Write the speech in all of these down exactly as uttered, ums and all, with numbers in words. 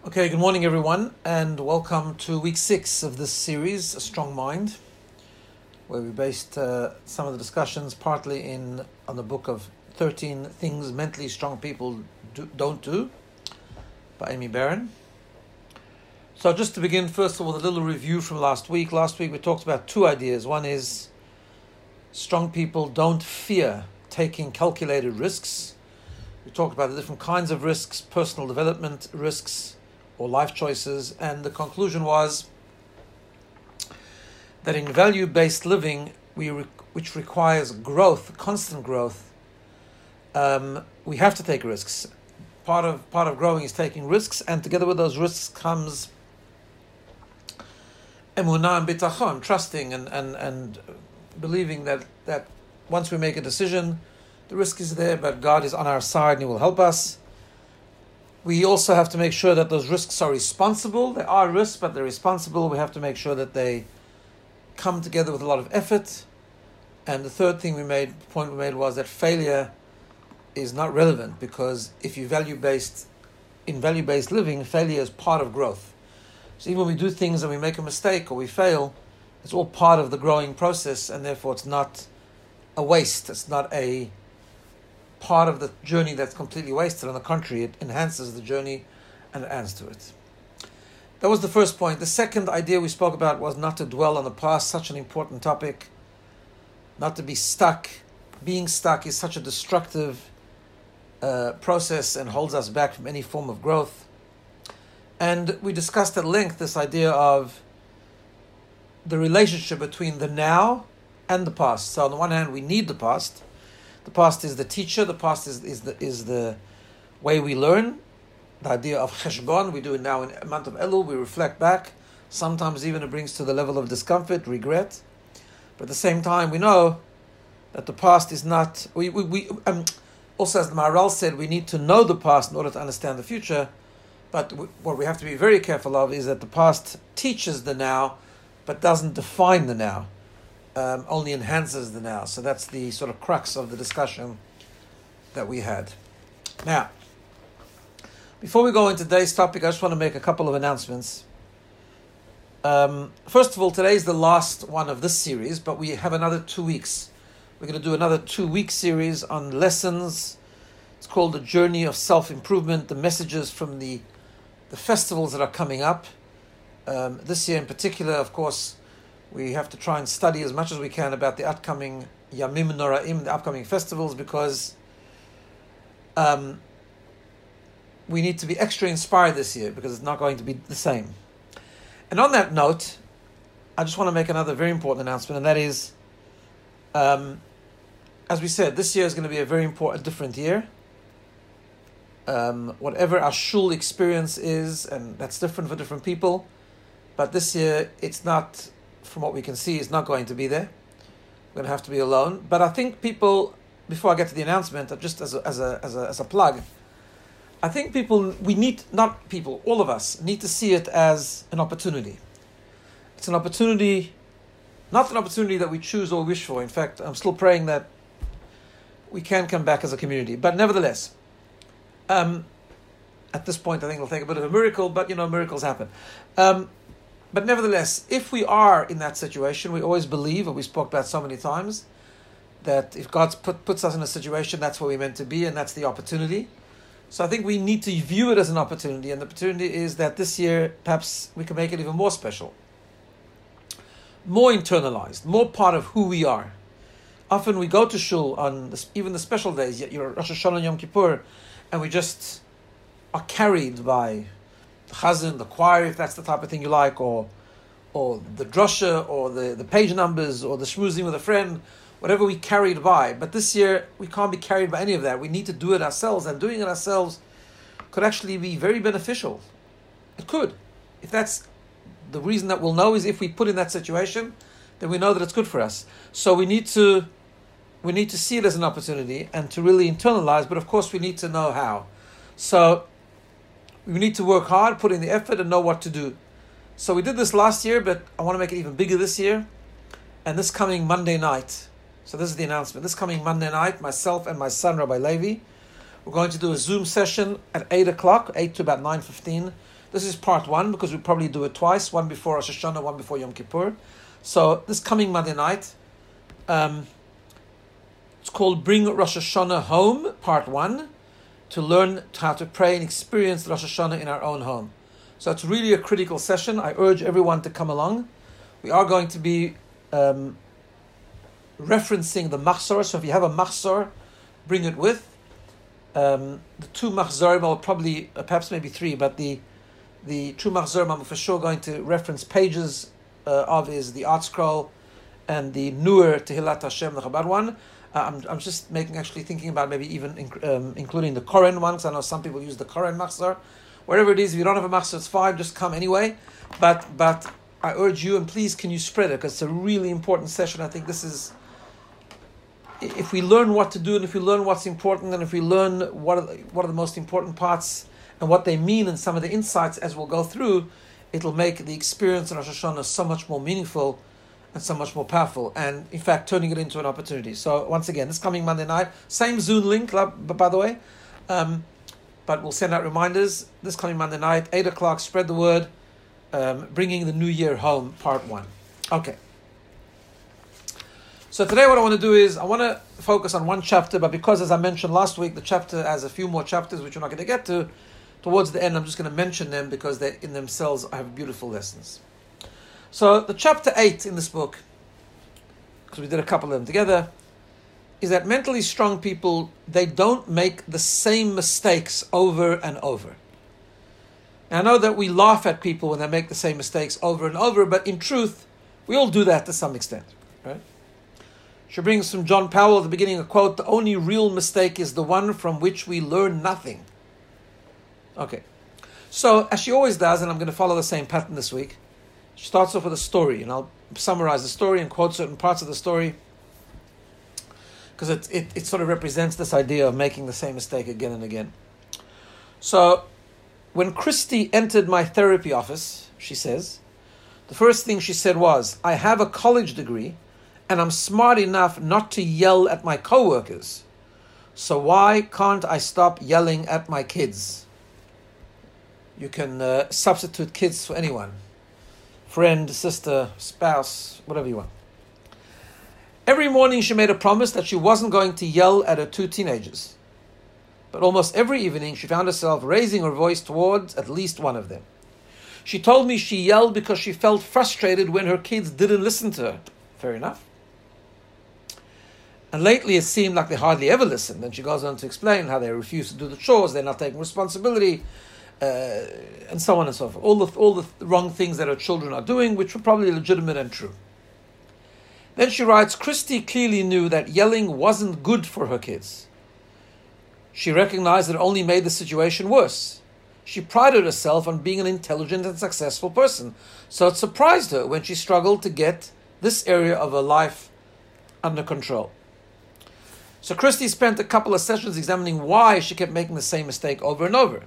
Okay, good morning, everyone, and welcome to week six of this series, A Strong Mind, where we based uh, some of the discussions partly in on the book of thirteen Things Mentally Strong People do, Don't Do by Amy Barron. So just to begin, first of all, a little review from last week. Last week we talked about two ideas. One is strong people don't fear taking calculated risks. We talked about the different kinds of risks, personal development risks, or life choices, and the conclusion was that in value-based living, we re- which requires growth, constant growth, um, we have to take risks. Part of part of growing is taking risks, and together with those risks comes emunah and bitachon, trusting and, and, and believing that, that once we make a decision, the risk is there, but God is on our side and He will help us. We also have to make sure that those risks are responsible. They are risks, but they're responsible. We have to make sure that they come together with a lot of effort. And the third thing we made, point we made was that failure is not relevant, because if you value-based, in value-based living, failure is part of growth. So even when we do things and we make a mistake or we fail, it's all part of the growing process, and therefore it's not a waste. It's not a part of the journey that's completely wasted. On the contrary, it enhances the journey and it adds to it. That was the first point. The second idea we spoke about was not to dwell on the past, such an important topic, not to be stuck. Being stuck is such a destructive uh, process and holds us back from any form of growth. And we discussed at length this idea of the relationship between the now and the past. So on the one hand, we need the past. The past is the teacher. The past is, is the is the way we learn. The idea of cheshbon, we do it now in a month of Elul. We reflect back. Sometimes even it brings to the level of discomfort, regret. But at the same time, we know that the past is not. We we, we um, also, as the Maharal said, we need to know the past in order to understand the future. But we, what we have to be very careful of is that the past teaches the now, but doesn't define the now. Um, only enhances the now. So that's the sort of crux of the discussion that we had. Now, before we go into today's topic, I just want to make a couple of announcements. Um, first of all, today is the last one of this series, but we have another two weeks. We're going to do another two-week series on lessons. It's called The Journey of Self-Improvement, the messages from the, the festivals that are coming up. Um, this year in particular, of course, we have to try and study as much as we can about the upcoming Yamim Noraim, the upcoming festivals, because um, we need to be extra inspired this year, because it's not going to be the same. And on that note, I just want to make another very important announcement, and that is, um, as we said, this year is going to be a very important, different year. Um, whatever our shul experience is, and that's different for different people, but this year it's not, from what we can see, is not going to be there. We're going to have to be alone. But I think people, before I get to the announcement, just as a, as a as a as a plug, I think people we need not people, all of us need to see it as an opportunity. It's an opportunity, not an opportunity that we choose or wish for. In fact, I'm still praying that we can come back as a community. But nevertheless, um, at this point, I think it'll take a bit of a miracle. But you know, miracles happen. Um, But nevertheless, if we are in that situation, we always believe, and we spoke about so many times, that if God put, puts us in a situation, that's where we're meant to be, and that's the opportunity. So I think we need to view it as an opportunity, and the opportunity is that this year, perhaps we can make it even more special, more internalized, more part of who we are. Often we go to shul on this, even the special days, your Rosh Hashanah and Yom Kippur, and we just are carried by the chazan, the choir, if that's the type of thing you like, or or the drasha, or the, the page numbers, or the shmoozing with a friend, whatever we carried by. But this year, we can't be carried by any of that. We need to do it ourselves, and doing it ourselves could actually be very beneficial. It could. If that's the reason that we'll know is if we put in that situation, then we know that it's good for us. So we need to we need to see it as an opportunity and to really internalize, but of course we need to know how. So we need to work hard, put in the effort, and know what to do. So we did this last year, but I want to make it even bigger this year. And this coming Monday night, so this is the announcement, this coming Monday night, myself and my son, Rabbi Levi, we're going to do a Zoom session at eight o'clock, eight to about nine fifteen. This is part one because we probably do it twice, one before Rosh Hashanah, one before Yom Kippur. So this coming Monday night, um, it's called Bring Rosh Hashanah Home, part one, to learn how to pray and experience Rosh Hashanah in our own home. So it's really a critical session. I urge everyone to come along. We are going to be um, referencing the Machzor, so if you have a Machzor, bring it with. Um, the two Machzorim, or probably, uh, perhaps maybe three, but the the two Machzorim I'm for sure going to reference pages uh, of is the Art Scroll and the newer Tehillat Hashem, the Chabad one. Uh, I'm I'm just making actually thinking about maybe even inc- um, including the Koren one, because I know some people use the Koren Machzor. Wherever it is, if you don't have a Machzor, it's fine, just come anyway. But but I urge you, and please can you spread it, because it's a really important session. I think this is, if we learn what to do, and if we learn what's important, and if we learn what are the, what are the most important parts and what they mean and some of the insights as we'll go through, it'll make the experience in Rosh Hashanah so much more meaningful and so much more powerful, and in fact turning it into an opportunity. So once again, this coming Monday night, same Zoom link, by the way, um, but we'll send out reminders. This coming Monday night, eight o'clock, spread the word, um, bringing the new year home, part one. Okay. So today what I want to do is, I want to focus on one chapter, but because, as I mentioned last week, the chapter has a few more chapters which we're not going to get to, towards the end I'm just going to mention them because they in themselves have beautiful lessons. So the chapter eight in this book, because we did a couple of them together, is that mentally strong people, they don't make the same mistakes over and over. And I know that we laugh at people when they make the same mistakes over and over, but in truth, we all do that to some extent, right? She brings from John Powell at the beginning a quote, "The only real mistake is the one from which we learn nothing." Okay. So, as she always does, and I'm going to follow the same pattern this week, she starts off with a story, and I'll summarize the story and quote certain parts of the story, because it, it, it sort of represents this idea of making the same mistake again and again. So, when Christy entered my therapy office, she says, the first thing she said was, "I have a college degree, and I'm smart enough not to yell at my coworkers. So why can't I stop yelling at my kids?" You can uh, substitute kids for anyone. Friend, sister, spouse, whatever you want. Every morning she made a promise that she wasn't going to yell at her two teenagers. But almost every evening she found herself raising her voice towards at least one of them. She told me she yelled because she felt frustrated when her kids didn't listen to her. Fair enough. And lately it seemed like they hardly ever listened. And she goes on to explain how they refuse to do the chores, they're not taking responsibility, uh, and so on and so forth. All the all the wrong things that her children are doing, which were probably legitimate and true. Then she writes, Christy clearly knew that yelling wasn't good for her kids. She recognized that it only made the situation worse. She prided herself on being an intelligent and successful person, so it surprised her when she struggled to get this area of her life under control. So Christy spent a couple of sessions examining why she kept making the same mistake over and over.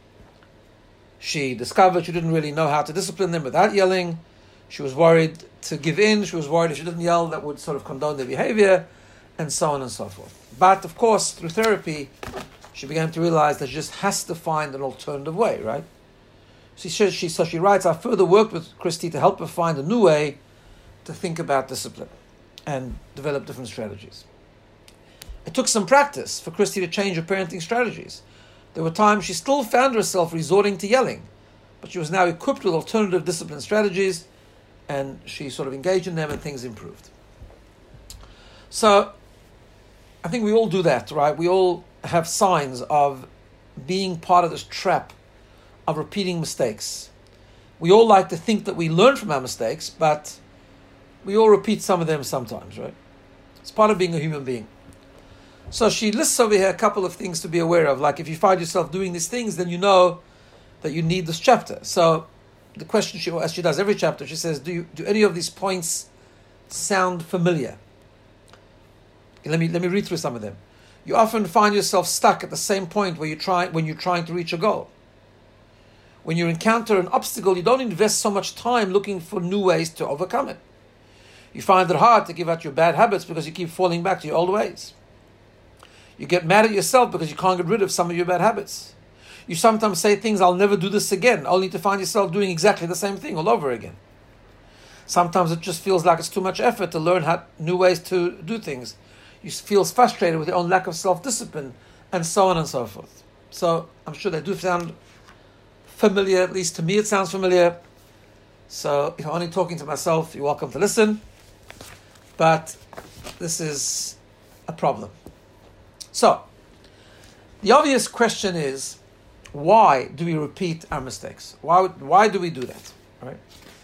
She discovered she didn't really know how to discipline them without yelling. She was worried to give in. She was worried if she didn't yell, that would sort of condone their behavior, and so on and so forth. But, of course, through therapy, she began to realize that she just has to find an alternative way, right? She, she, so she writes, I further worked with Christy to help her find a new way to think about discipline and develop different strategies. It took some practice for Christy to change her parenting strategies. There were times she still found herself resorting to yelling, but she was now equipped with alternative discipline strategies, and she sort of engaged in them and things improved. So, I think we all do that, right? We all have signs of being part of this trap of repeating mistakes. We all like to think that we learn from our mistakes, but we all repeat some of them sometimes, right? It's part of being a human being. So she lists over here a couple of things to be aware of. Like if you find yourself doing these things, then you know that you need this chapter. So the question she, as she does every chapter, she says, do you, do any of these points sound familiar? Let me let me read through some of them. You often find yourself stuck at the same point where you try when you're trying to reach a goal. When you encounter an obstacle, you don't invest so much time looking for new ways to overcome it. You find it hard to give up your bad habits because you keep falling back to your old ways. You get mad at yourself because you can't get rid of some of your bad habits. You sometimes say things, I'll never do this again, only to find yourself doing exactly the same thing all over again. Sometimes it just feels like it's too much effort to learn how, new ways to do things. You feel frustrated with your own lack of self-discipline, and so on and so forth. So I'm sure they do sound familiar, at least to me it sounds familiar. So if I'm only talking to myself, you're welcome to listen. But this is a problem. So, the obvious question is, why do we repeat our mistakes? Why, why do we do that? Right?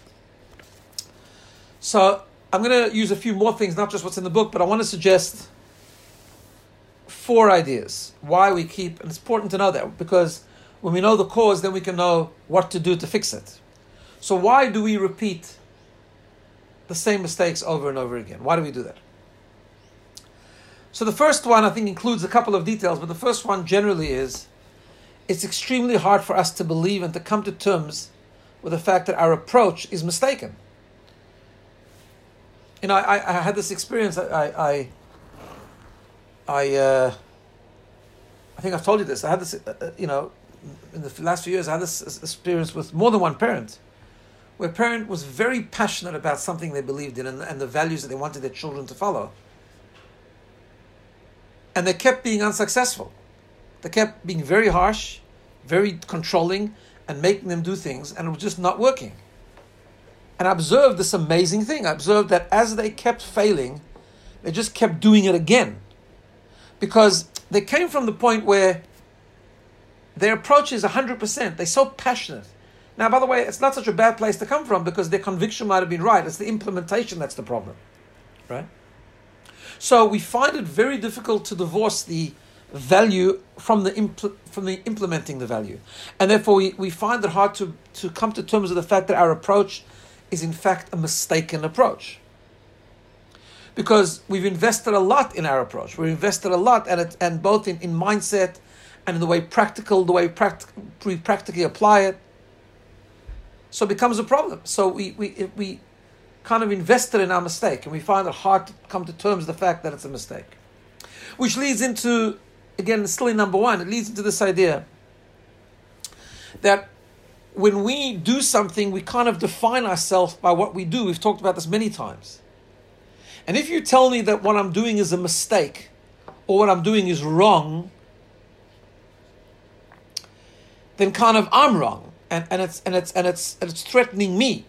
So, I'm going to use a few more things, not just what's in the book, but I want to suggest four ideas why we keep, and it's important to know that, because when we know the cause, then we can know what to do to fix it. So why do we repeat the same mistakes over and over again? Why do we do that? So the first one, I think, includes a couple of details, but the first one generally is, it's extremely hard for us to believe and to come to terms with the fact that our approach is mistaken. You know, I, I had this experience. I, I, I, uh, I think I've told you this. I had this, uh, you know, in the last few years, I had this experience with more than one parent, where a parent was very passionate about something they believed in and, and the values that they wanted their children to follow. And they kept being unsuccessful. They kept being very harsh, very controlling, and making them do things, and it was just not working. And I observed this amazing thing. I observed that as they kept failing, they just kept doing it again. Because they came from the point where their approach is one hundred percent. They're so passionate. Now, by the way, it's not such a bad place to come from, because their conviction might have been right. It's the implementation that's the problem. Right? So we find it very difficult to divorce the value from the impl- from the implementing the value. And therefore we, we find it hard to, to come to terms with the fact that our approach is in fact a mistaken approach. Because we've invested a lot in our approach. We've invested a lot and it, and both in, in mindset and in the way practical, the way practic- we practically apply it. So it becomes a problem. So we we we kind of invested in our mistake, and we find it hard to come to terms with the fact that it's a mistake. Which leads into, again, still in number one, it leads into this idea that when we do something, we kind of define ourselves by what we do. We've talked about this many times. And if you tell me that what I'm doing is a mistake, or what I'm doing is wrong, then kind of I'm wrong. And, and it's and it's and it's and it's threatening me.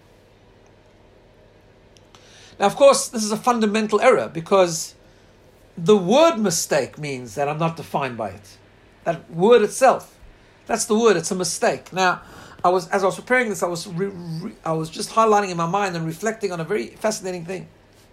Now, of course, this is a fundamental error, because the word mistake means that I'm not defined by it. That word itself, that's the word. It's a mistake. Now, I was as I was preparing this, I was re, re, I was just highlighting in my mind and reflecting on a very fascinating thing.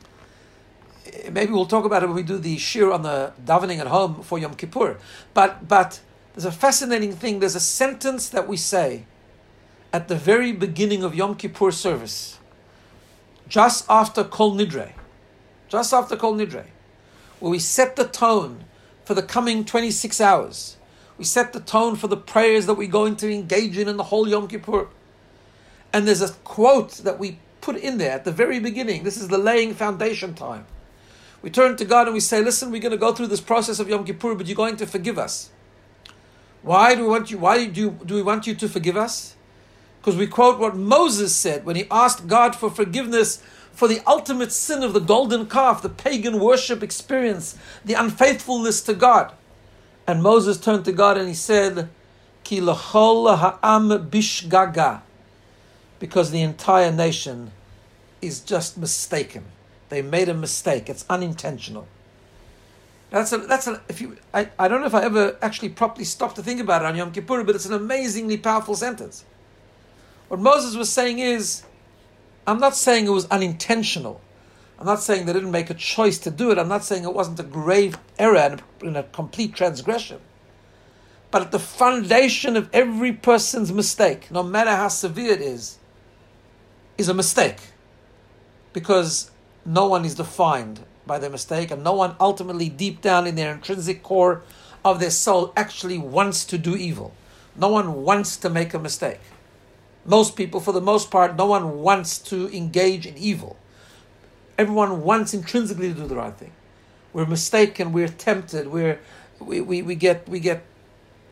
Maybe we'll talk about it when we do the shir on the davening at home for Yom Kippur. But but there's a fascinating thing. There's a sentence that we say at the very beginning of Yom Kippur service, just after Kol Nidre, just after Kol Nidre, where we set the tone for the coming twenty-six hours. We set the tone for the prayers that we're going to engage in in the whole Yom Kippur. And there's a quote that we put in there at the very beginning. This is the laying foundation time. We turn to God and we say, listen, we're going to go through this process of Yom Kippur, but you're going to forgive us. Why do we want you, why do, you, do we want you to forgive us? Because we quote what Moses said when he asked God for forgiveness for the ultimate sin of the golden calf, the pagan worship experience, the unfaithfulness to God. And Moses turned to God and he said, Ki lechol ha'am bishgaga, because the entire nation is just mistaken. They made a mistake. It's unintentional. That's a, that's a, if you, I, I don't know if I ever actually properly stopped to think about it on Yom Kippur, but it's an amazingly powerful sentence. What Moses was saying is, I'm not saying it was unintentional. I'm not saying they didn't make a choice to do it. I'm not saying it wasn't a grave error and a, and a complete transgression. But at the foundation of every person's mistake, no matter how severe it is, is a mistake. Because no one is defined by their mistake, and no one ultimately deep down in their intrinsic core of their soul actually wants to do evil. No one wants to make a mistake. Most people, for the most part, no one wants to engage in evil. Everyone wants intrinsically to do the right thing. We're mistaken, we're tempted, we're, we, we, we get we get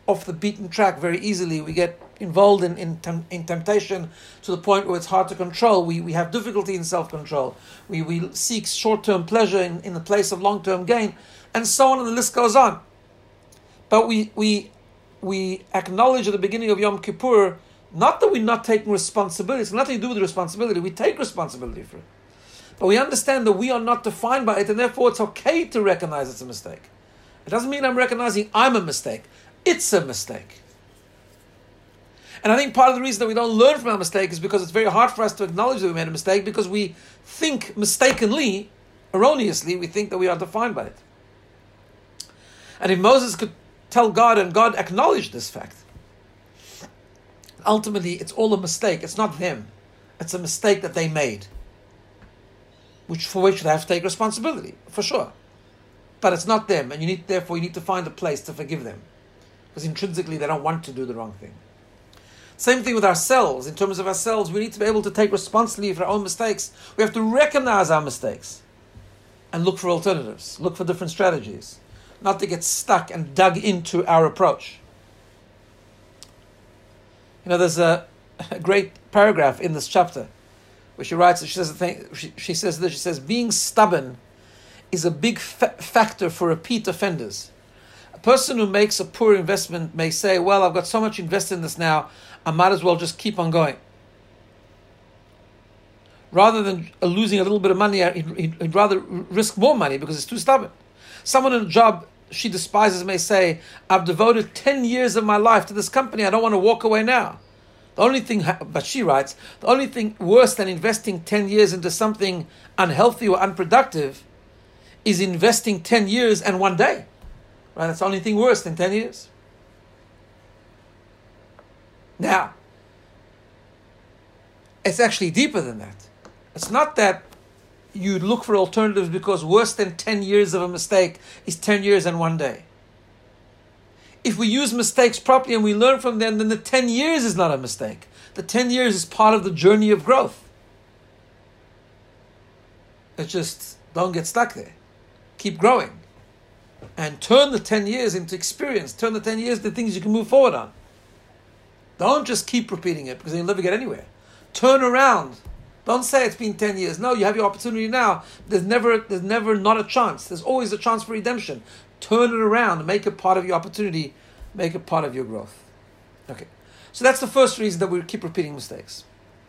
off the beaten track very easily. We get involved in, in, tem- in temptation to the point where it's hard to control. We we have difficulty in self-control. We we seek short-term pleasure in, in the place of long-term gain, and so on, and the list goes on. But we we we acknowledge at the beginning of Yom Kippur, not that we're not taking responsibility. It's nothing to do with the responsibility. We take responsibility for it. But we understand that we are not defined by it, and therefore it's okay to recognize it's a mistake. It doesn't mean I'm recognizing I'm a mistake. It's a mistake. And I think part of the reason that we don't learn from our mistake is because it's very hard for us to acknowledge that we made a mistake, because we think mistakenly, erroneously, we think that we are defined by it. And if Moses could tell God and God acknowledged this fact, ultimately it's all a mistake. It's not them. It's a mistake that they made, which for which they have to take responsibility, for sure. But it's not them, and you need therefore you need to find a place to forgive them, because intrinsically they don't want to do the wrong thing. Same thing with ourselves. In terms of ourselves, we need to be able to take responsibility for our own mistakes. We have to recognize our mistakes and look for alternatives, look for different strategies, not to get stuck and dug into our approach. You know, there's a, a great paragraph in this chapter where she writes, she says, the thing, she, she says this, she says, being stubborn is a big fa- factor for repeat offenders. A person who makes a poor investment may say, well, I've got so much invested in this now, I might as well just keep on going. Rather than losing a little bit of money, he'd, he'd rather risk more money because it's too stubborn. Someone in a job she despises may say, I've devoted ten years of my life to this company, I don't want to walk away now. The only thing, but she writes, the only thing worse than investing ten years into something unhealthy or unproductive is investing ten years and one day. Right? That's the only thing worse than ten years. Now, it's actually deeper than that. It's not that you look for alternatives because worse than ten years of a mistake is ten years and one day. If we use mistakes properly and we learn from them, then the ten years is not a mistake. The ten years is part of the journey of growth. It's just, don't get stuck there. Keep growing. And turn the ten years into experience. Turn the ten years into things you can move forward on. Don't just keep repeating it because you'll never get anywhere. Turn around. Don't say it's been ten years. No, you have your opportunity now. There's never, there's never not a chance. There's always a chance for redemption. Turn it around. Make it part of your opportunity. Make it part of your growth. Okay. So that's the first reason that we keep repeating mistakes.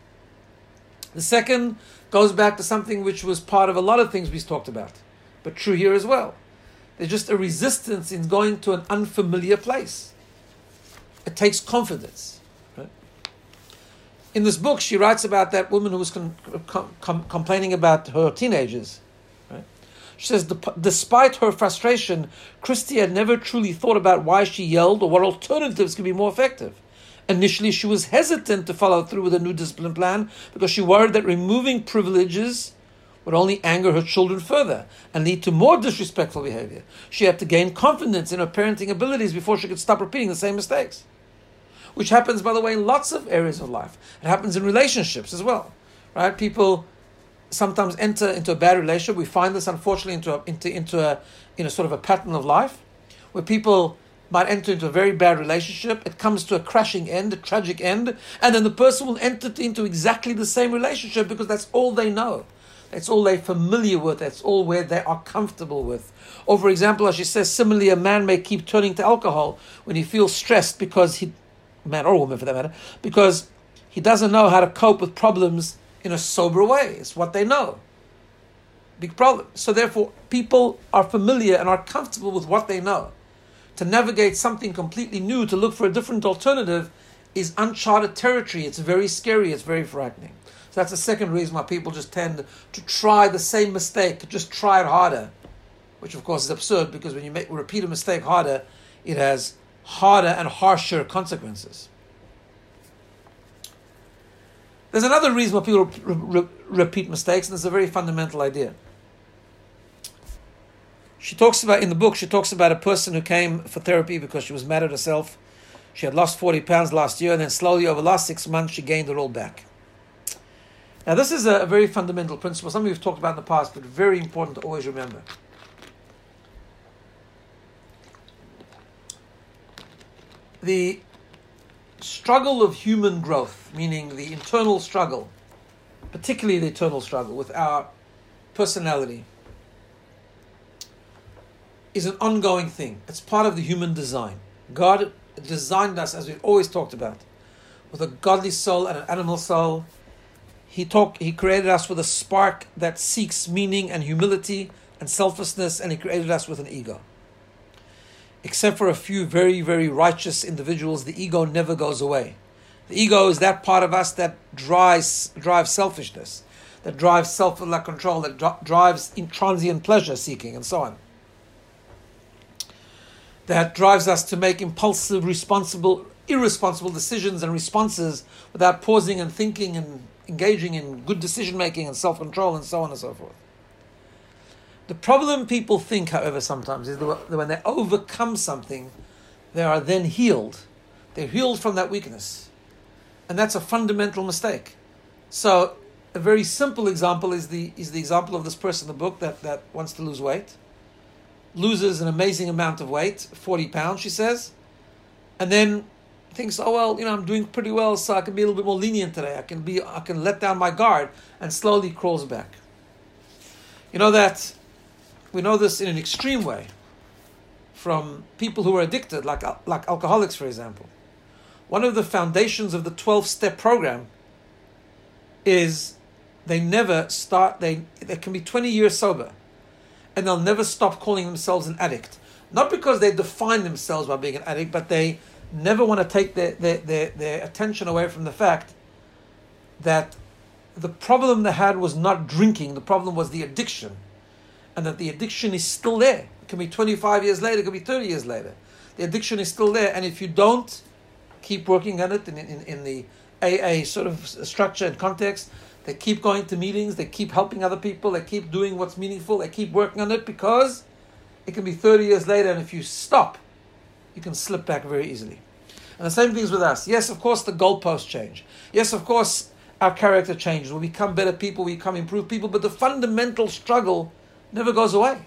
The second goes back to something which was part of a lot of things we've talked about, but true here as well. There's just a resistance in going to an unfamiliar place. It takes confidence. Right? In this book, she writes about that woman who was com- com- com- complaining about her teenagers. Right? She says, despite her frustration, Christy had never truly thought about why she yelled or what alternatives could be more effective. Initially, she was hesitant to follow through with a new discipline plan because she worried that removing privileges would only anger her children further and lead to more disrespectful behavior. She had to gain confidence in her parenting abilities before she could stop repeating the same mistakes. Which happens, by the way, in lots of areas of life. It happens in relationships as well. Right? People sometimes enter into a bad relationship. We find this, unfortunately, into a, into, into a, in a sort of a pattern of life where people might enter into a very bad relationship. It comes to a crashing end, a tragic end, and then the person will enter into exactly the same relationship because that's all they know. That's all they're familiar with. That's all where they are comfortable with. Or, for example, as she says, similarly, a man may keep turning to alcohol when he feels stressed because he, man or woman for that matter, because he doesn't know how to cope with problems in a sober way. It's what they know. Big problem. So therefore, people are familiar and are comfortable with what they know. To navigate something completely new, to look for a different alternative, is uncharted territory. It's very scary. It's very frightening. So that's the second reason why people just tend to try the same mistake, to just try it harder, which of course is absurd because when you make, repeat a mistake harder, it has harder and harsher consequences. There's another reason why people re- re- repeat mistakes, and it's a very fundamental idea. She talks about, in the book, she talks about a person who came for therapy because she was mad at herself. She had lost forty pounds last year, and then slowly over the last six months, she gained it all back. Now, this is a very fundamental principle, something we've talked about in the past, but very important to always remember. the struggle of human growth, meaning the internal struggle, particularly the internal struggle with our personality, is an ongoing thing. It's part of the human design. God designed us, as we've always talked about, with a godly soul and an animal soul. He talked, He created us with a spark that seeks meaning and humility and selflessness, and He created us with an ego. Except for a few very, very righteous individuals, the ego never goes away. The ego is that part of us that drives drives selfishness, that drives self-control, that dri- drives transient pleasure seeking, and so on. That drives us to make impulsive, responsible, irresponsible decisions and responses without pausing and thinking and engaging in good decision-making and self-control and so on and so forth. The problem people think, however, sometimes is that when they overcome something, they are then healed. They're healed from that weakness. And that's a fundamental mistake. So a very simple example is the is the example of this person in the book that, that wants to lose weight. Loses an amazing amount of weight, forty pounds, she says, and then thinks, oh, well, you know, I'm doing pretty well, so I can be a little bit more lenient today. I can be, I can let down my guard, and slowly crawls back. You know that we know this in an extreme way from people who are addicted, like like alcoholics, for example. One of the foundations of the twelve-step program is they never start, they, they can be twenty years sober, and they'll never stop calling themselves an addict. Not because they define themselves by being an addict, but they never want to take their, their, their, their attention away from the fact that the problem they had was not drinking, the problem was the addiction. And that the addiction is still there. It can be twenty-five years later, it can be thirty years later. The addiction is still there, and if you don't keep working on it in, in, in the A A sort of structure and context, they keep going to meetings, they keep helping other people, they keep doing what's meaningful, they keep working on it, because it can be thirty years later, and if you stop, you can slip back very easily. And the same thing is with us. Yes, of course, the goalposts change. Yes, of course, our character changes. We become better people, we become improved people, but the fundamental struggle never goes away.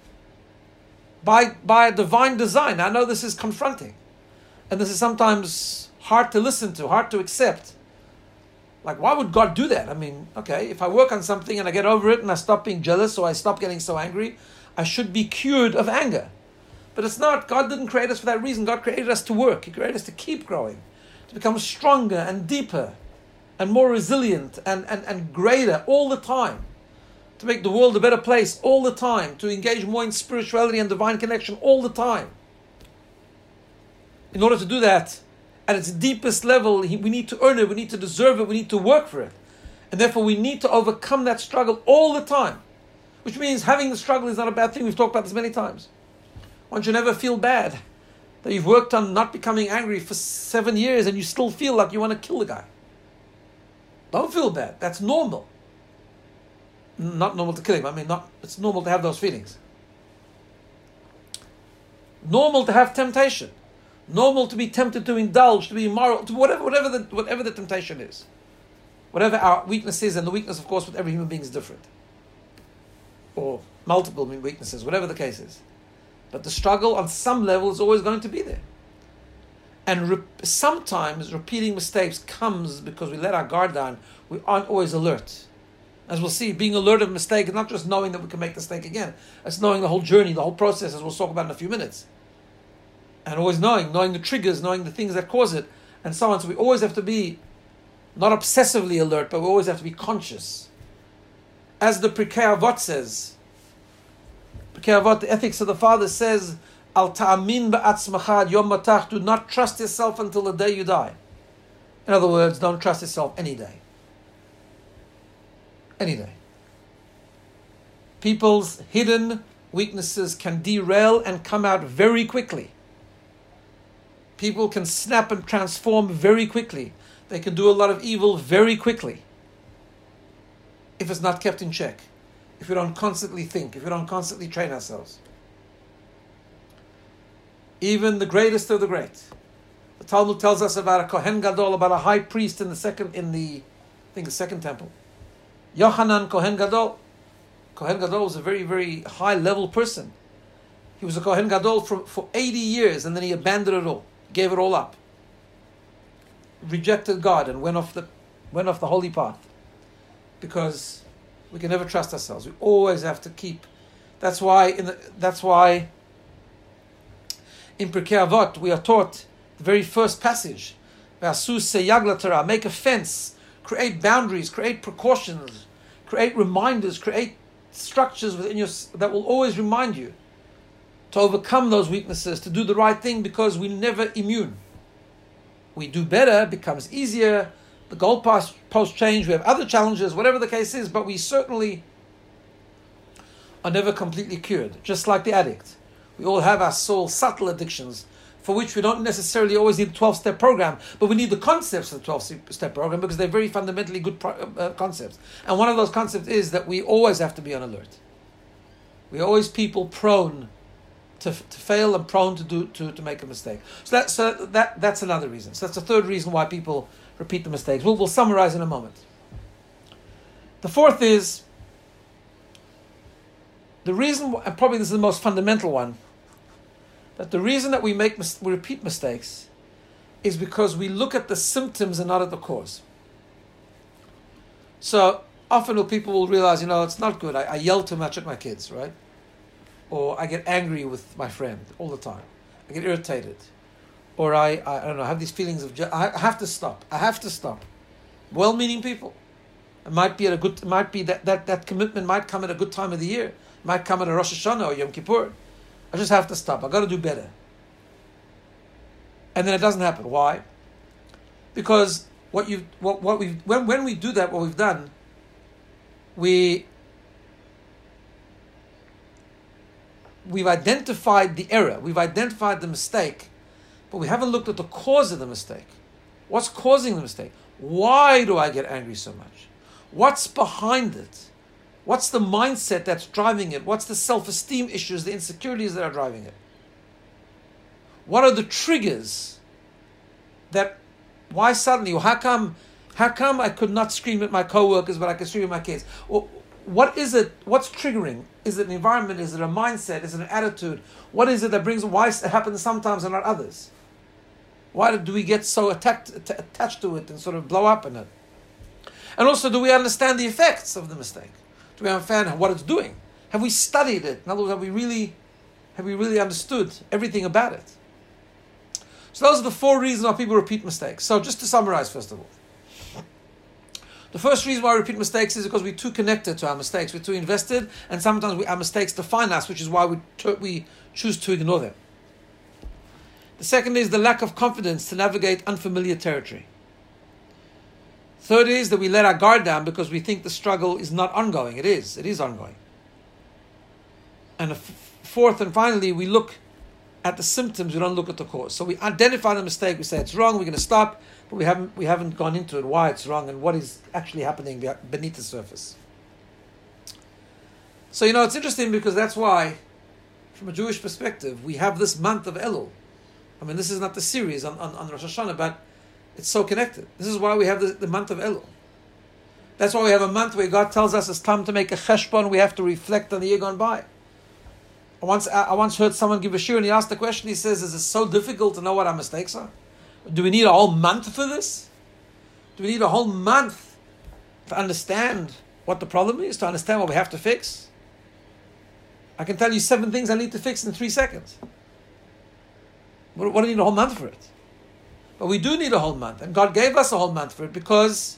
By, by divine design. I know this is confronting. And this is sometimes hard to listen to, hard to accept. Like, why would God do that? I mean, okay, if I work on something and I get over it and I stop being jealous or I stop getting so angry, I should be cured of anger. But it's not. God didn't create us for that reason. God created us to work. He created us to keep growing, to become stronger and deeper and more resilient and, and, and greater all the time. To make the world a better place all the time, to engage more in spirituality and divine connection all the time. In order to do that, at its deepest level, we need to earn it, we need to deserve it, we need to work for it. And therefore we need to overcome that struggle all the time. Which means having the struggle is not a bad thing. We've talked about this many times. One should never feel bad that you've worked on not becoming angry for seven years and you still feel like you want to kill the guy. Don't feel bad. That's normal. Not normal to kill him. I mean, not. It's normal to have those feelings. Normal to have temptation. Normal to be tempted to indulge, to be immoral, to whatever, whatever the whatever the temptation is. Whatever our weakness is, and the weakness, of course, with every human being is different. Or multiple weaknesses, whatever the case is. But the struggle on some level is always going to be there. And re- sometimes repeating mistakes comes because we let our guard down. We aren't always alert. As we'll see, being alert of mistake is not just knowing that we can make the mistake again. It's knowing the whole journey, the whole process, as we'll talk about in a few minutes. And always knowing, knowing the triggers, knowing the things that cause it, and so on. So we always have to be not obsessively alert, but we always have to be conscious. As the Pirkei Avot says, Pirkei Avot, the Ethics of the Father says, Al ta'amin ba'atzmacha yom matach, do not trust yourself until the day you die. In other words, don't trust yourself any day. Any day. People's hidden weaknesses can derail and come out very quickly. People can snap and transform very quickly. They can do a lot of evil very quickly. If it's not kept in check. If we don't constantly think. If we don't constantly train ourselves. Even the greatest of the great. The Talmud tells us about a Kohen Gadol, about a high priest in the second, in the, I think the second temple. Yochanan Kohen Gadol. Kohen Gadol was a very, very high level person. He was a Kohen Gadol for, for eighty years and then he abandoned it all. gave it all up, rejected God, and went off the went off the holy path. Because we can never trust ourselves. We always have to keep. That's why in the, that's why in Pirkei Avot we are taught the very first passage, make a fence, create boundaries, create precautions, create reminders, create structures within your that will always remind you to overcome those weaknesses, to do the right thing, because we're never immune. We do better, becomes easier, the goalposts post change, we have other challenges, whatever the case is, but we certainly are never completely cured. Just like the addict. We all have our soul subtle addictions for which we don't necessarily always need a twelve-step program, but we need the concepts of the twelve-step program because they're very fundamentally good pro- uh, concepts. And one of those concepts is that we always have to be on alert. We're always people prone to, to fail and prone to do to, to make a mistake. So, that, so that that's another reason. So that's the third reason why people repeat the mistakes. We'll, we'll summarize in a moment. The fourth is, the reason, and probably this is the most fundamental one, that the reason that we make we repeat mistakes is because we look at the symptoms and not at the cause. So often people will realize, you know, it's not good. I, I yell too much at my kids, right? Or I get angry with my friend all the time. I get irritated. Or I, I, I don't know, have these feelings of, ju- I have to stop. I have to stop. Well-meaning people. It might be at a good, it might be that, that, that commitment might come at a good time of the year. It might come at a Rosh Hashanah or Yom Kippur. I just have to stop. I got to do better. And then it doesn't happen. Why? Because what you what what we when when we do that, what we've done, we we've identified the error. We've identified the mistake, but we haven't looked at the cause of the mistake. What's causing the mistake? Why do I get angry so much? What's behind it? What's the mindset that's driving it? What's the self-esteem issues, the insecurities that are driving it? What are the triggers that, why suddenly, how come, how come I could not scream at my co-workers, but I could scream at my kids? Well, what is it, what's triggering? Is it an environment? Is it a mindset? Is it an attitude? What is it that brings, why it happens sometimes and not others? Why do we get so attacked, attached to it and sort of blow up in it? And also, do we understand the effects of the mistake? Do we understand what it's doing? Have we studied it? In other words, have we really, have we really understood everything about it? So those are the four reasons why people repeat mistakes. So just to summarize, first of all, the first reason why we repeat mistakes is because we're too connected to our mistakes. We're too invested, and sometimes we, our mistakes define us, which is why we we choose to ignore them. The second is the lack of confidence to navigate unfamiliar territory. Third is that we let our guard down because we think the struggle is not ongoing. It is. It is ongoing. And the f- fourth and finally, we look at the symptoms. We don't look at the cause. So we identify the mistake. We say it's wrong. We're going to stop, but we haven't we haven't gone into it. Why it's wrong and what is actually happening beneath the surface. So you know it's interesting because that's why, from a Jewish perspective, we have this month of Elul. I mean, this is not the series on on, on Rosh Hashanah, but it's so connected. This is why we have the, the month of Elul. That's why we have a month where God tells us it's time to make a cheshbon. We have to reflect on the year gone by. I once I once heard someone give a shiur and he asked the question. He says, "Is it so difficult to know what our mistakes are? Do we need a whole month for this? Do we need a whole month to understand what the problem is? To understand what we have to fix? I can tell you seven things I need to fix in three seconds. What, what do I need a whole month for it? But we do need a whole month, and God gave us a whole month for it because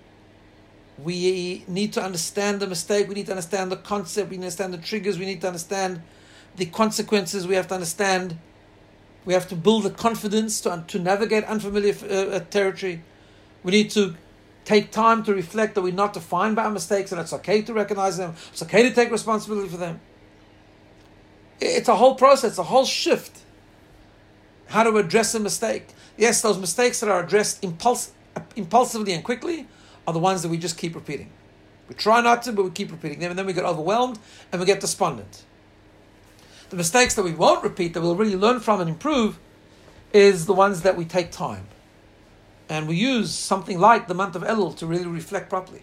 we need to understand the mistake, we need to understand the concept, we need to understand the triggers, we need to understand the consequences, we have to understand, we have to build the confidence to, to navigate unfamiliar uh, territory. We need to take time to reflect that we're not defined by our mistakes and it's okay to recognize them, it's okay to take responsibility for them. It's a whole process, a whole shift. How to address a mistake. Yes, those mistakes that are addressed impuls- impulsively and quickly are the ones that we just keep repeating. We try not to, but we keep repeating them, and then we get overwhelmed and we get despondent. The mistakes that we won't repeat, that we'll really learn from and improve, is the ones that we take time. And we use something like the month of Elul to really reflect properly.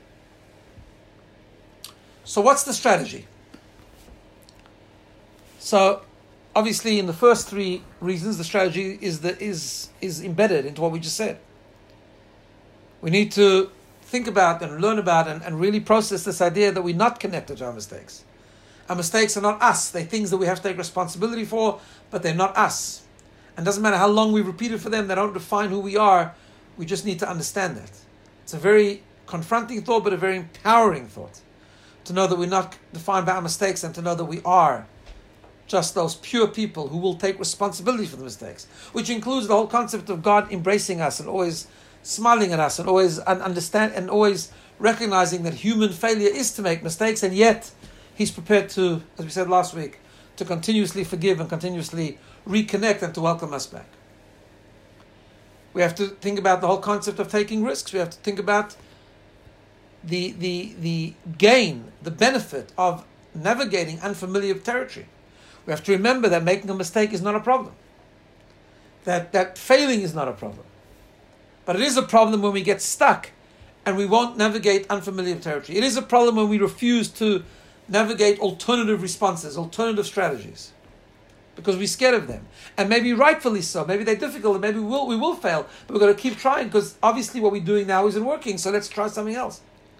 So what's the strategy? So obviously in the first three reasons, the strategy is the, is is embedded into what we just said. We need to think about and learn about and, and really process this idea that we're not connected to our mistakes. Our mistakes are not us. They're things that we have to take responsibility for, but they're not us. And it doesn't matter how long we repeat it for them, they don't define who we are. We just need to understand that. It's a very confronting thought, but a very empowering thought. To know that we're not defined by our mistakes and to know that we are just those pure people who will take responsibility for the mistakes, which includes the whole concept of God embracing us and always smiling at us and always understand and always recognizing that human failure is to make mistakes, and yet He's prepared to, as we said last week, to continuously forgive and continuously reconnect and to welcome us back. We have to think about the whole concept of taking risks. We have to think about the the the gain, the benefit of navigating unfamiliar territory. We have to remember that making a mistake is not a problem. That that failing is not a problem. But it is a problem when we get stuck and we won't navigate unfamiliar territory. It is a problem when we refuse to navigate alternative responses, alternative strategies, because we're scared of them. And maybe rightfully so. Maybe they're difficult and maybe we will, we will fail. But we've got to keep trying because obviously what we're doing now isn't working. So let's try something else.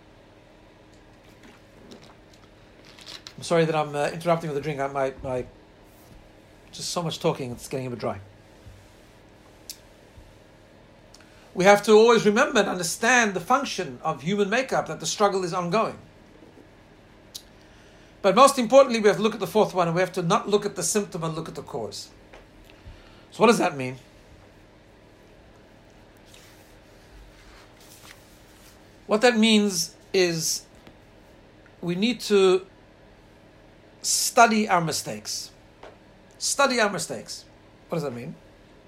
I'm sorry that I'm uh, interrupting with a drink. I, my, my, just so much talking, it's getting a bit dry. We have to always remember and understand the function of human makeup, that the struggle is ongoing. But most importantly, we have to look at the fourth one, and we have to not look at the symptom and look at the cause. So what does that mean? What that means is we need to study our mistakes. Study our mistakes. What does that mean?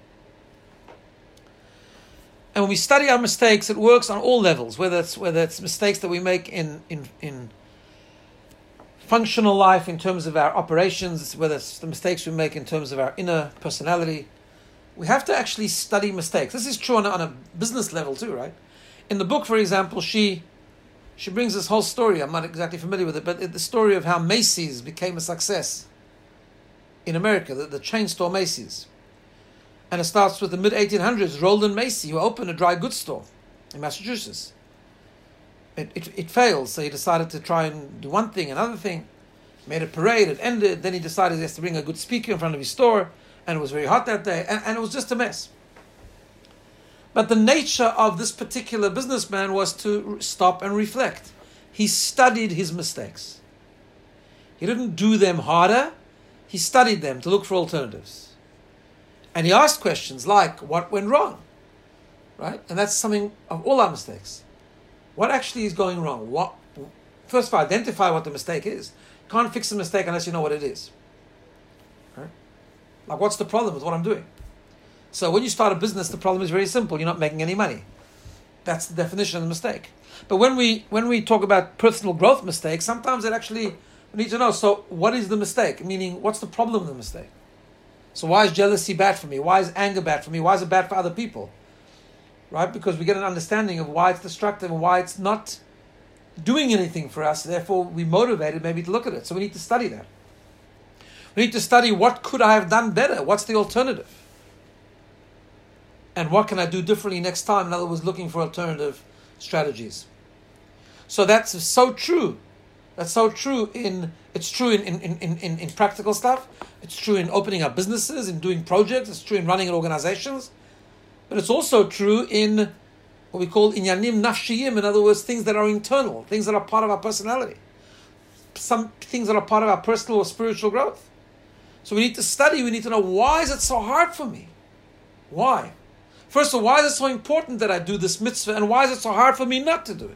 And when we study our mistakes, it works on all levels, whether it's whether it's mistakes that we make in in, in functional life in terms of our operations, whether it's the mistakes we make in terms of our inner personality. We have to actually study mistakes. This is true on a, on a business level too, right? In the book, for example, she she brings this whole story. I'm not exactly familiar with it, but it, the story of how Macy's became a success in America, the, the chain store Macy's. And it starts with the mid eighteen hundreds, Roland Macy, who opened a dry goods store in Massachusetts. It, it it failed, so he decided to try and do one thing, another thing. Made a parade, it ended. Then he decided he has to bring a good speaker in front of his store, and it was very hot that day, and, and it was just a mess. But the nature of this particular businessman was to stop and reflect. He studied his mistakes. He didn't do them harder. He studied them to look for alternatives. And he asked questions like, what went wrong? Right? And that's something of all our mistakes. What actually is going wrong? What? First of all, identify what the mistake is. You can't fix a mistake unless you know what it is. Right? Like, what's the problem with what I'm doing? So when you start a business, the problem is very simple. You're not making any money. That's the definition of the mistake. But when we when we talk about personal growth mistakes, sometimes it actually, we need to know, so what is the mistake? Meaning, what's the problem with the mistake? So why is jealousy bad for me? Why is anger bad for me? Why is it bad for other people? Right? Because we get an understanding of why it's destructive and why it's not doing anything for us. Therefore, we're motivated maybe to look at it. So we need to study that. We need to study, what could I have done better? What's the alternative? And what can I do differently next time? In other words, looking for alternative strategies. So that's so true. That's so true in, it's true in, in, in, in, in practical stuff. It's true in opening up businesses, in doing projects. It's true in running organizations. But it's also true in what we call inyanim nafshiyim, in other words, things that are internal, things that are part of our personality. Some things that are part of our personal or spiritual growth. So we need to study, we need to know, why is it so hard for me? Why? First of all, why is it so important that I do this mitzvah, and why is it so hard for me not to do it?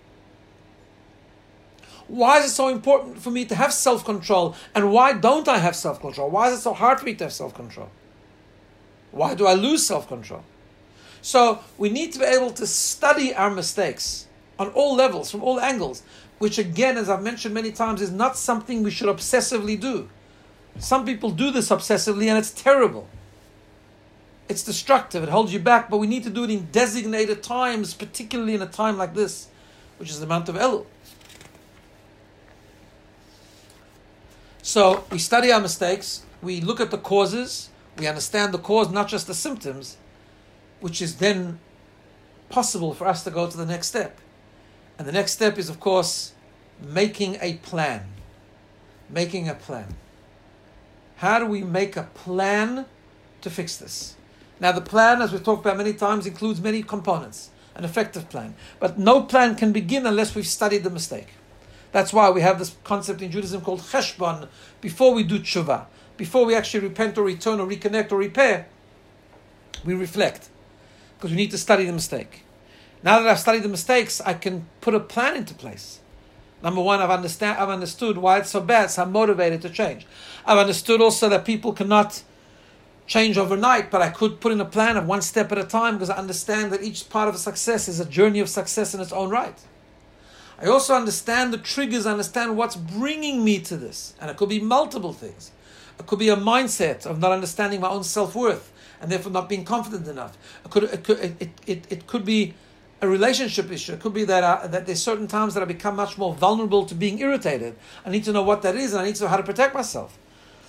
Why is it so important for me to have self-control, and why don't I have self-control? Why is it so hard for me to have self-control? Why do I lose self-control? So we need to be able to study our mistakes on all levels, from all angles, which again, as I've mentioned many times, is not something we should obsessively do. Some people do this obsessively and it's terrible. It's destructive, it holds you back, but we need to do it in designated times, particularly in a time like this, which is the month of Elul. So we study our mistakes, we look at the causes, we understand the cause, not just the symptoms, which is then possible for us to go to the next step. And the next step is, of course, making a plan. Making a plan. How do we make a plan to fix this? Now, the plan, as we've talked about many times, includes many components. An effective plan. But no plan can begin unless we've studied the mistake. That's why we have this concept in Judaism called cheshbon. Before we do tshuva, before we actually repent or return or reconnect or repair, we reflect. Because we need to study the mistake. Now that I've studied the mistakes, I can put a plan into place. Number one, I've understand, I've understood why it's so bad, so I'm motivated to change. I've understood also that people cannot change overnight, but I could put in a plan of one step at a time because I understand that each part of a success is a journey of success in its own right. I also understand the triggers, I understand what's bringing me to this. And it could be multiple things. It could be a mindset of not understanding my own self-worth and therefore not being confident enough. It could, it could, it, it, it could be a relationship issue. It could be that, I, that there's certain times that I become much more vulnerable to being irritated. I need to know what that is and I need to know how to protect myself.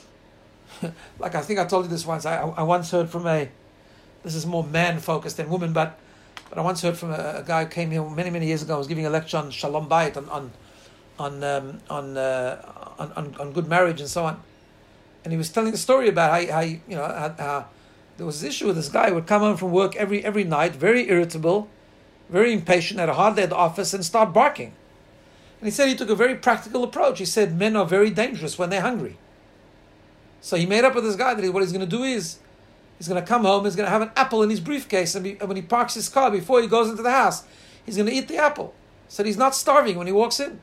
Like I think I told you this once. I, I once heard from a, this is more man-focused than woman, but but I once heard from a, a guy who came here many many years ago. I was giving a lecture on Shalom Bayit, on on on um, on, uh, on on on good marriage and so on, and he was telling a story about how, how you know how, how there was this issue with this guy who would come home from work every every night, very irritable, very impatient, had a hard day at the office, and start barking. And he said he took a very practical approach. He said men are very dangerous when they're hungry. So he made up with this guy that he, what he's going to do is he's going to come home, he's going to have an apple in his briefcase, and, be, and when he parks his car, before he goes into the house, he's going to eat the apple. So he's not starving when he walks in.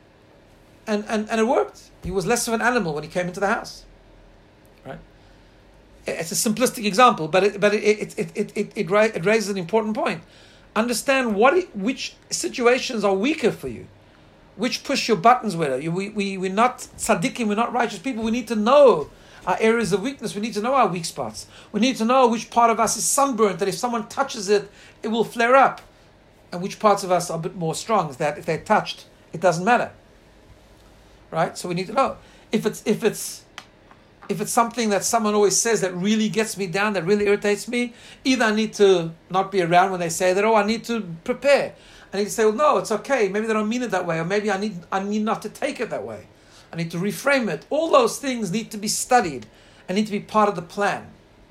And, and, and it worked. He was less of an animal when he came into the house. Right? It's a simplistic example, but it, but it, it, it, it, it, it, it raises an important point. Understand what it, which situations are weaker for you. Which push your buttons with it. We, we, we're not tzaddikim, we're not righteous people. We need to know our areas of weakness. We need to know our weak spots. We need to know which part of us is sunburnt, that if someone touches it, it will flare up. And which parts of us are a bit more strong, that if they're touched, it doesn't matter. Right? So we need to know. If it's if it's if it's something that someone always says that really gets me down, that really irritates me, either I need to not be around when they say that, or I need to prepare. I need to say, well, no, it's okay. Maybe they don't mean it that way, or maybe I need I need not to take it that way. I need to reframe it. All those things need to be studied and need to be part of the plan.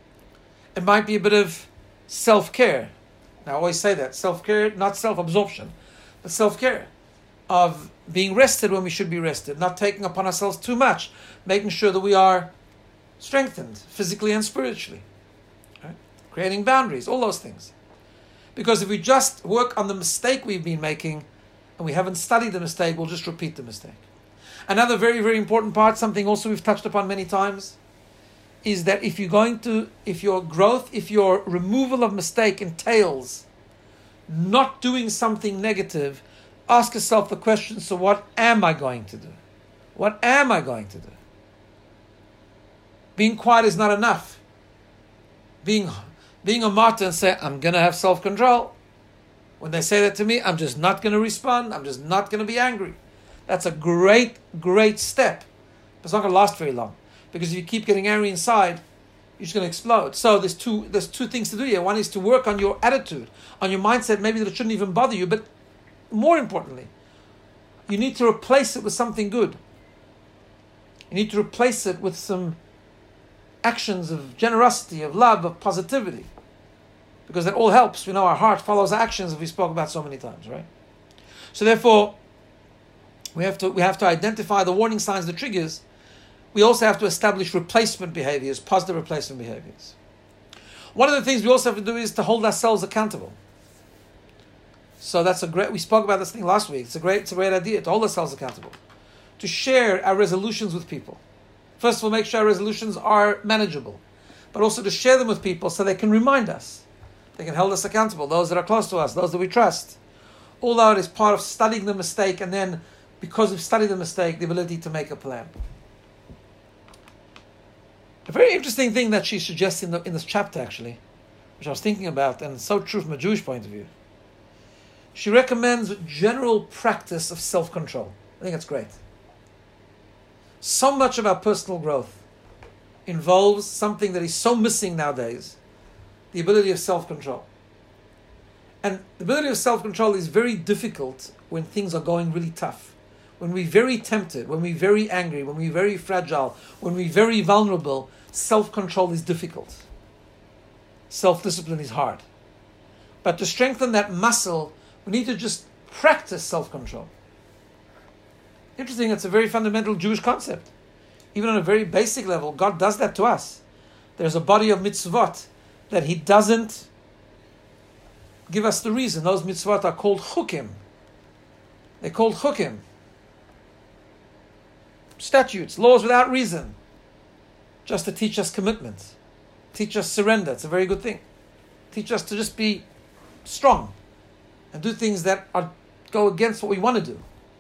It might be a bit of self-care. Now, I always say that. Self-care, not self-absorption, but self-care. Of being rested when we should be rested, not taking upon ourselves too much, making sure that we are strengthened physically and spiritually. Right? Creating boundaries, all those things. Because if we just work on the mistake we've been making and we haven't studied the mistake, we'll just repeat the mistake. Another very, very important part, something also we've touched upon many times, is that if you're going to, if your growth, if your removal of mistake entails not doing something negative, ask yourself the question, so what am I going to do? What am I going to do? Being quiet is not enough. Being being a martyr and say, I'm going to have self-control. When they say that to me, I'm just not going to respond. I'm just not going to be angry. That's a great, great step. But it's not going to last very long. Because if you keep getting angry inside, you're just going to explode. So there's two there's two things to do here. One is to work on your attitude, on your mindset, maybe that it shouldn't even bother you. But more importantly, you need to replace it with something good. You need to replace it with some actions of generosity, of love, of positivity. Because that all helps. We know our heart follows actions, as we spoke about so many times, right? So therefore, we have to we have to identify the warning signs, the triggers. We also have to establish replacement behaviors, positive replacement behaviors. One of the things we also have to do is to hold ourselves accountable. So that's a great, we spoke about this thing last week. It's a great, it's a great idea to hold ourselves accountable. To share our resolutions with people. First of all, make sure our resolutions are manageable. But also to share them with people so they can remind us. They can hold us accountable. Those that are close to us, those that we trust. All that is part of studying the mistake, and then, because we've studied the mistake, the ability to make a plan. A very interesting thing that she suggests in, the, in this chapter, actually, which I was thinking about, and it's so true from a Jewish point of view. She recommends general practice of self-control. I think that's great. So much of our personal growth involves something that is so missing nowadays, the ability of self-control. And the ability of self-control is very difficult when things are going really tough. When we're very tempted, when we're very angry, when we're very fragile, when we're very vulnerable, self-control is difficult. Self-discipline is hard. But to strengthen that muscle, we need to just practice self-control. Interesting, it's a very fundamental Jewish concept. Even on a very basic level, God does that to us. There's a body of mitzvot that He doesn't give us the reason. Those mitzvot are called chukim. They're called chukim. Statutes, laws without reason. Just to teach us commitment. Teach us surrender. It's a very good thing. Teach us to just be strong and do things that are go against what we want to do.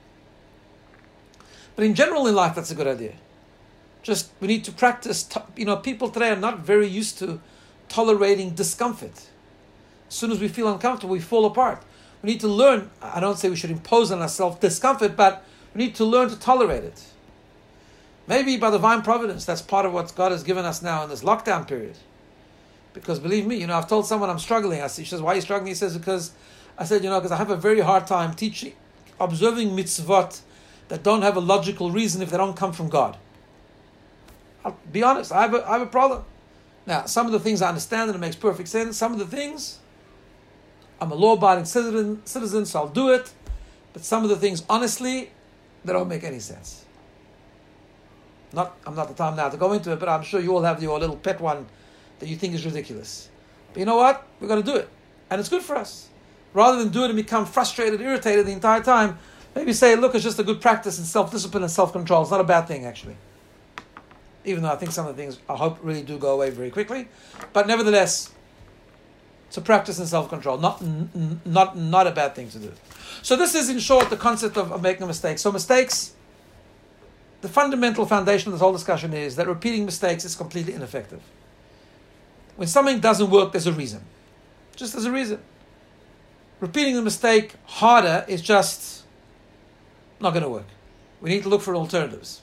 But in general in life, that's a good idea. Just, we need to practice, you know, people today are not very used to tolerating discomfort. As soon as we feel uncomfortable, we fall apart. We need to learn, I don't say we should impose on ourselves discomfort, but we need to learn to tolerate it. Maybe by divine providence, that's part of what God has given us now in this lockdown period. Because believe me, you know, I've told someone I'm struggling. I see, she says, why are you struggling? He says, because, I said, you know, because I have a very hard time teaching, observing mitzvot that don't have a logical reason if they don't come from God. I'll be honest, I have a, I have a problem. Now, some of the things I understand and it makes perfect sense. Some of the things, I'm a law-abiding citizen, citizen, so I'll do it. But some of the things, honestly, they don't make any sense. Not, I'm not the time now to go into it, but I'm sure you all have your little pet one that you think is ridiculous. But you know what? We're going to do it. And it's good for us. Rather than do it and become frustrated, irritated the entire time, maybe say, look, it's just a good practice in self-discipline and self-control. It's not a bad thing, actually. Even though I think some of the things, I hope, really do go away very quickly. But nevertheless, it's a practice in self-control. Not, n- not, not a bad thing to do. So this is, in short, the concept of, of making a mistake. So mistakes, the fundamental foundation of this whole discussion is that repeating mistakes is completely ineffective. When something doesn't work, there's a reason. Just there's a reason. Repeating the mistake harder is just not going to work. We need to look for alternatives.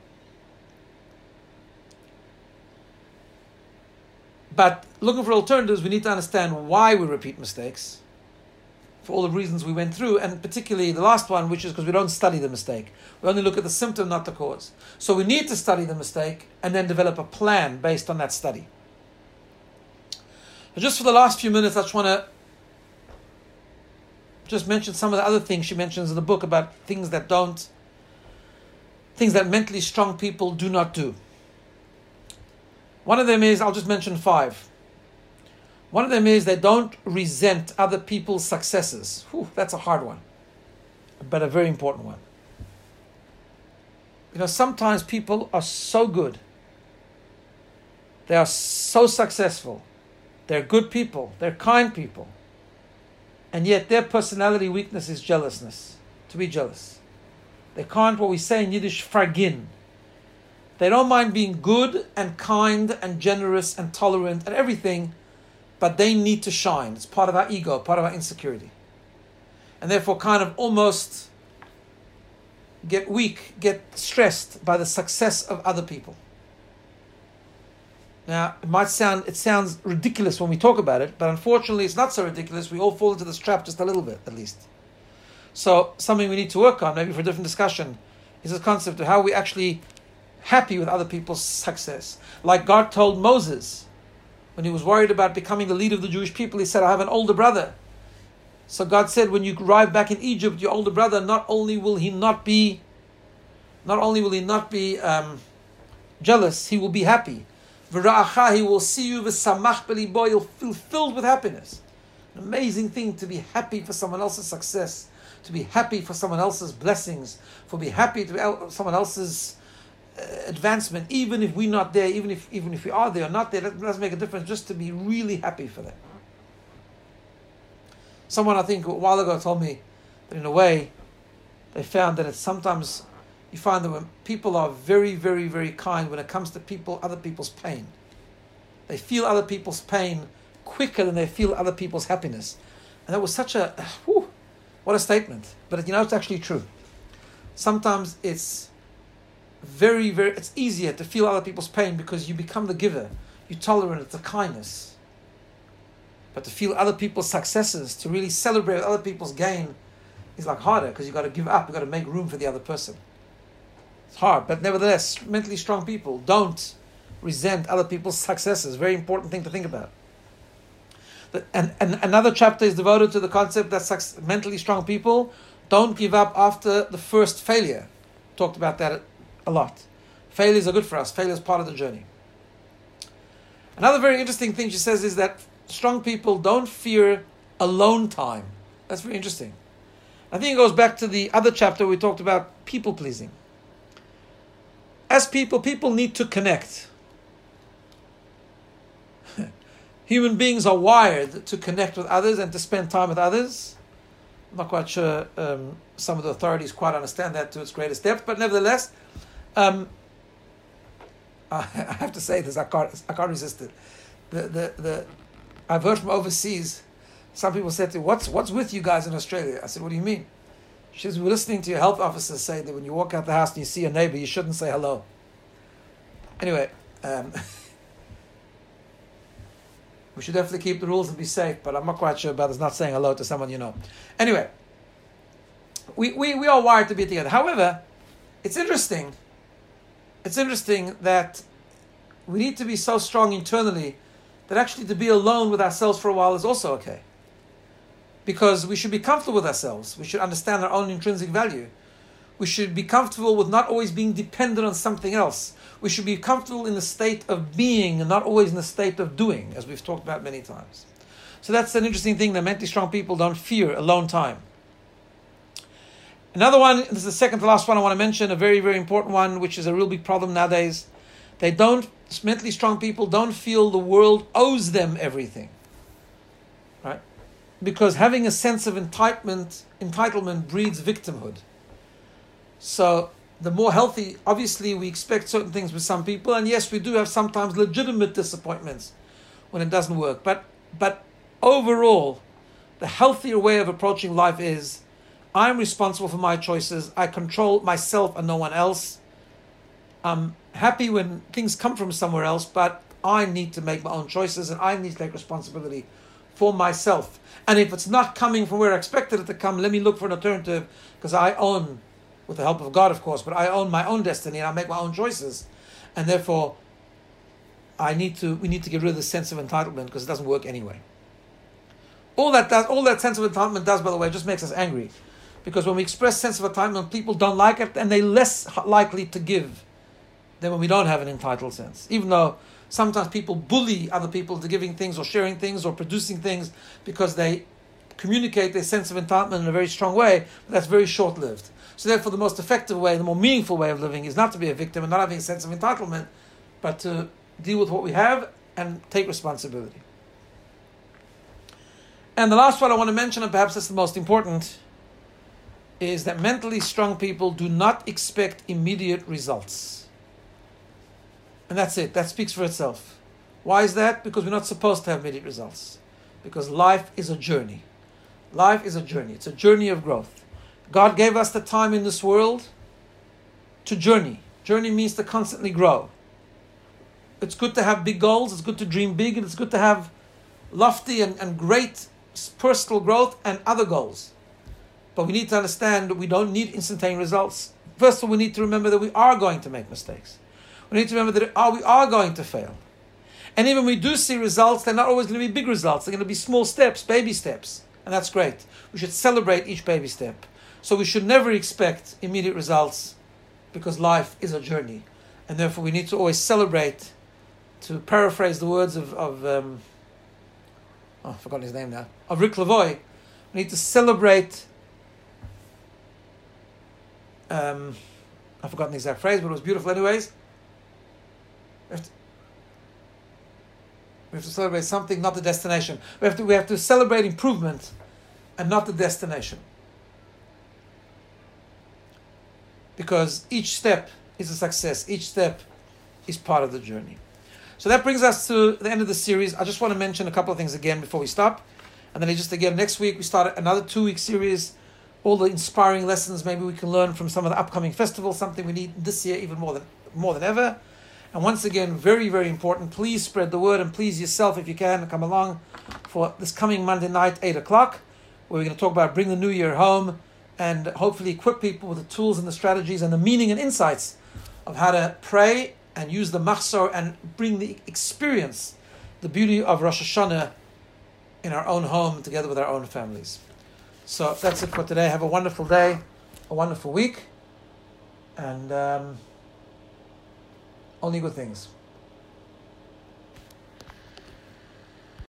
But looking for alternatives, we need to understand why we repeat mistakes, for all the reasons we went through, and particularly the last one, which is because we don't study the mistake. We only look at the symptom, not the cause. So we need to study the mistake and then develop a plan based on that study. And just for the last few minutes, I just want to just mention some of the other things she mentions in the book about things that don't, things that mentally strong people do not do. One of them is, I'll just mention five. One of them is they don't resent other people's successes. Whew, that's a hard one, but a very important one. You know, sometimes people are so good. They are so successful. They're good people. They're kind people. And yet their personality weakness is jealousness. To be jealous. They can't, what we say in Yiddish, fargin. They don't mind being good and kind and generous and tolerant and everything, but they need to shine. It's part of our ego, part of our insecurity. And therefore kind of almost get weak, get stressed by the success of other people. Now, it might sound, it sounds ridiculous when we talk about it, but unfortunately it's not so ridiculous. We all fall into this trap just a little bit, at least. So something we need to work on, maybe for a different discussion, is this concept of how we actually happy with other people's success. Like God told Moses, when he was worried about becoming the leader of the Jewish people, he said, I have an older brother. So God said, when you arrive back in Egypt, your older brother, not only will he not be, not only will he not be um, jealous, he will be happy. V'ra'acha, he will see you, v'samach b'libo, you'll feel filled with happiness. An amazing thing to be happy for someone else's success, to be happy for someone else's blessings, for be happy to be someone else's uh, advancement, even if we're not there, even if even if we are there or not there, that doesn't make a difference, just to be really happy for them. Someone, I think, a while ago told me that in a way, they found that it's sometimes, you find that when people are very, very, very kind when it comes to people, other people's pain. They feel other people's pain quicker than they feel other people's happiness. And that was such a, whew, what a statement. But you know, it's actually true. Sometimes it's very, very, it's easier to feel other people's pain because you become the giver. You're tolerant, it's a kindness. But to feel other people's successes, to really celebrate other people's gain, is like harder because you've got to give up, you've got to make room for the other person. It's hard, but nevertheless, mentally strong people don't resent other people's successes. Very important thing to think about. And, and another chapter is devoted to the concept that mentally strong people don't give up after the first failure. Talked about that a lot. Failures are good for us. Failure is part of the journey. Another very interesting thing she says is that strong people don't fear alone time. That's very interesting. I think it goes back to the other chapter we talked about people pleasing. As people, people need to connect. Human beings are wired to connect with others and to spend time with others. I'm not quite sure um, some of the authorities quite understand that to its greatest depth, but nevertheless, um, I have to say this, I can't, I can't resist it. The, the, the, I've heard from overseas, some people said to me, what's, what's with you guys in Australia? I said, what do you mean? She says, we're listening to your health officer say that when you walk out the house and you see a neighbor, you shouldn't say hello. Anyway, um, we should definitely keep the rules and be safe, but I'm not quite sure about us not saying hello to someone you know. Anyway, we, we, we are wired to be together. However, it's interesting, it's interesting that we need to be so strong internally that actually to be alone with ourselves for a while is also okay. Because we should be comfortable with ourselves. We should understand our own intrinsic value. We should be comfortable with not always being dependent on something else. We should be comfortable in the state of being and not always in the state of doing, as we've talked about many times. So that's an interesting thing that mentally strong people don't fear alone time. Another one, this is the second to last one I want to mention, a very, very important one, which is a real big problem nowadays. They don't, mentally strong people don't feel the world owes them everything. Right? Because having a sense of entitlement, entitlement breeds victimhood. So the more healthy, obviously we expect certain things with some people, and yes, we do have sometimes legitimate disappointments when it doesn't work. But but overall, the healthier way of approaching life is, I'm responsible for my choices, I control myself and no one else. I'm happy when things come from somewhere else, but I need to make my own choices and I need to take responsibility for myself. And if it's not coming from where I expected it to come, let me look for an alternative, because I own, with the help of God, of course, but I own my own destiny and I make my own choices. And therefore, I need to, we need to get rid of the sense of entitlement because it doesn't work anyway. All that does, all that sense of entitlement does, by the way, just makes us angry. Because when we express sense of entitlement, people don't like it and they're less likely to give than when we don't have an entitled sense. Even though sometimes people bully other people into giving things or sharing things or producing things because they communicate their sense of entitlement in a very strong way, but that's very short-lived. So therefore the most effective way, the more meaningful way of living is not to be a victim and not having a sense of entitlement, but to deal with what we have and take responsibility. And the last one I want to mention, and perhaps that's the most important, is that mentally strong people do not expect immediate results. And that's it. That speaks for itself. Why is that? Because we're not supposed to have immediate results. Because life is a journey. Life is a journey. It's a journey of growth. God gave us the time in this world to journey. Journey means to constantly grow. It's good to have big goals. It's good to dream big. And it's good to have lofty and, and great personal growth and other goals. But we need to understand that we don't need instantaneous results. First of all, we need to remember that we are going to make mistakes. We need to remember that oh, we are going to fail. And even when we do see results, they're not always going to be big results. They're going to be small steps, baby steps. And that's great. We should celebrate each baby step. So we should never expect immediate results because life is a journey. And therefore we need to always celebrate, to paraphrase the words of, of um, oh, I've forgotten his name now, of Rick Lavoie. We need to celebrate, um, I've forgotten the exact phrase, but it was beautiful anyways. We have, to, we have to celebrate something, not the destination. We have to we have to celebrate improvement and not the destination. Because each step is a success. Each step is part of the journey. So that brings us to the end of the series. I just want to mention a couple of things again before we stop. And then just again, next week we start another two-week series all the inspiring lessons maybe we can learn from some of the upcoming festivals, something we need this year even more than more than ever. And once again, very, very important, please spread the word, and please yourself, if you can, come along for this coming Monday night, eight o'clock, where we're going to talk about bring the new year home and hopefully equip people with the tools and the strategies and the meaning and insights of how to pray and use the machzor and bring the experience, the beauty of Rosh Hashanah in our own home together with our own families. So that's it for today. Have a wonderful day, a wonderful week, and um, only good things.